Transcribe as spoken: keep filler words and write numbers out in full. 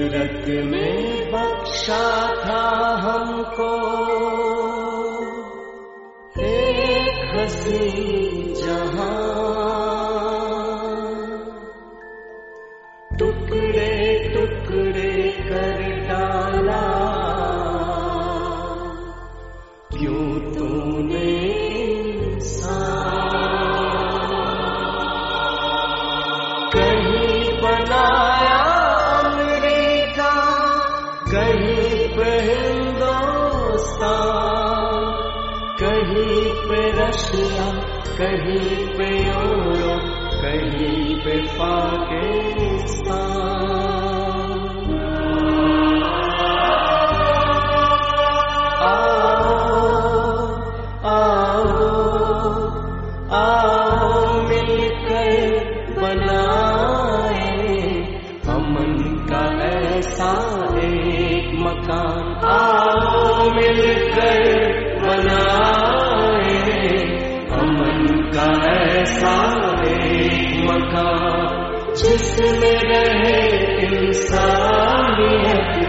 कुदरत ने बख्शा था हमको एक हसी जहां, टुकड़े टुकड़े कर डाला क्यों तूने इंसान। कहीं बनाया अमेरिका, कहीं पे हिंदुस्तान, कहीं पे रशिया, कहीं पे यूरोप, कहीं पे पाकिस्तान। आओ आओ आओ मिलकर बनाए अमन का ऐसा एक मकान। आओ मिलकर बनाए अमन का ऐसा एक मकान जिसमें रहे इंसानियत